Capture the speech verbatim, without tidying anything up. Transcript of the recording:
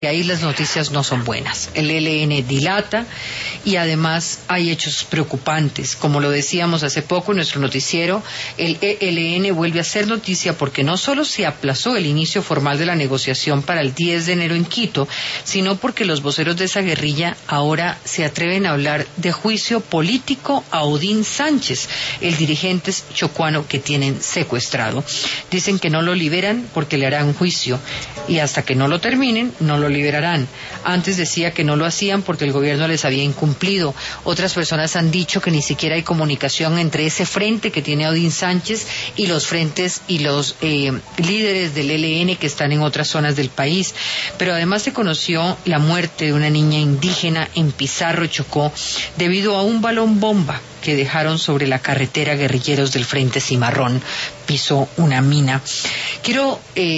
Y ahí las noticias no son buenas. El E L N dilata y además hay hechos preocupantes. Como lo decíamos hace poco en nuestro noticiero, el E L N vuelve a ser noticia porque no solo se aplazó el inicio formal de la negociación para el diez de enero en Quito, sino porque los voceros de esa guerrilla ahora se atreven a hablar de juicio político a Odín Sánchez, el dirigente chocuano que tienen secuestrado. Dicen que no lo liberan porque le harán juicio y hasta que no lo terminen, no lo liberarán. Antes decía que no lo hacían porque el gobierno les había incumplido. Otras personas han dicho que ni siquiera hay comunicación entre ese frente que tiene Odín Sánchez y los frentes y los eh, líderes del E L N que están en otras zonas del país. Pero además se conoció la muerte de una niña indígena en Pizarro, Chocó, debido a un balón bomba que dejaron sobre la carretera guerrilleros del Frente Cimarrón. Pisó una mina. Quiero... Eh,